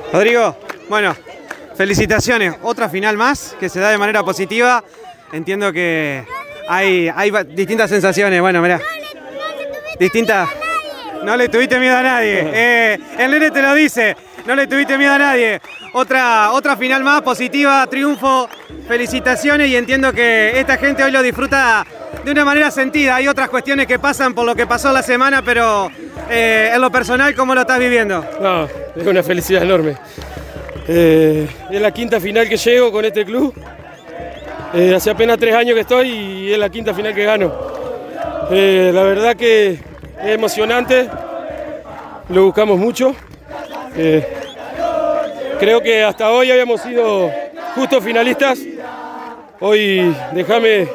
Rodrigo, bueno, felicitaciones. Otra final más que se da de manera positiva. Entiendo que hay distintas sensaciones. Bueno, mirá. Distintas. No le tuviste miedo a nadie. El nene te lo dice. No le tuviste miedo a nadie. Otra final más positiva, triunfo, felicitaciones, y entiendo que esta gente hoy lo disfruta de una manera sentida. Hay otras cuestiones que pasan por lo que pasó la semana, pero en lo personal, ¿cómo lo estás viviendo? No, es una felicidad enorme. Es la quinta final que llego con este club. Hace apenas 3 años que estoy y es la quinta final que gano. La verdad que es emocionante, lo buscamos mucho. Creo que hasta hoy habíamos sido justos finalistas. Hoy déjame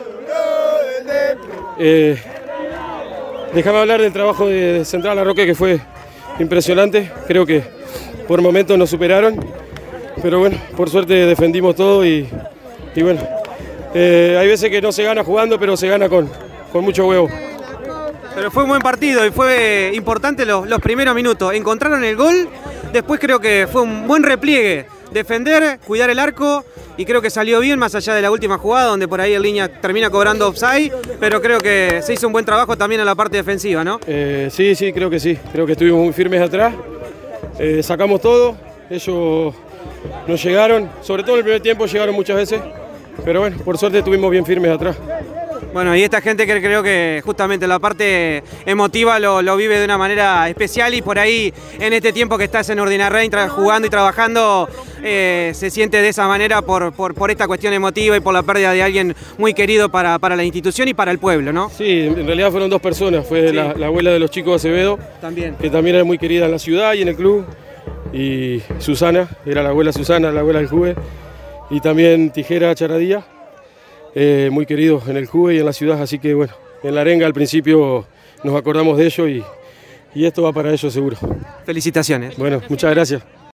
hablar del trabajo de Central La Roque, que fue impresionante. Creo que por momentos nos superaron, pero bueno, por suerte defendimos todo y bueno, hay veces que no se gana jugando, pero se gana con mucho huevo. Pero fue un buen partido y fue importante los primeros minutos. Encontraron el gol, después creo que fue un buen repliegue. Defender, cuidar el arco, y creo que salió bien más allá de la última jugada, donde por ahí en línea termina cobrando offside, pero creo que se hizo un buen trabajo también en la parte defensiva, ¿no? Sí, creo que sí. Creo que estuvimos muy firmes atrás. Sacamos todo, ellos nos llegaron, sobre todo en el primer tiempo llegaron muchas veces, pero bueno, por suerte estuvimos bien firmes atrás. Bueno, y esta gente que creo que justamente la parte emotiva lo vive de una manera especial, y por ahí en este tiempo que estás en Urdinarrain jugando y trabajando, se siente de esa manera por esta cuestión emotiva y por la pérdida de alguien muy querido para la institución y para el pueblo, ¿no? Sí, en realidad fueron 2 personas, fue sí. La abuela de los chicos Acevedo, también. Que también era muy querida en la ciudad y en el club, y Susana, era la abuela Susana, la abuela del Juve, y también Tijera Charadía. Muy queridos en el Juve y en la ciudad, así que bueno, en la arenga al principio nos acordamos de ellos y esto va para ellos seguro. Felicitaciones. Bueno, muchas gracias.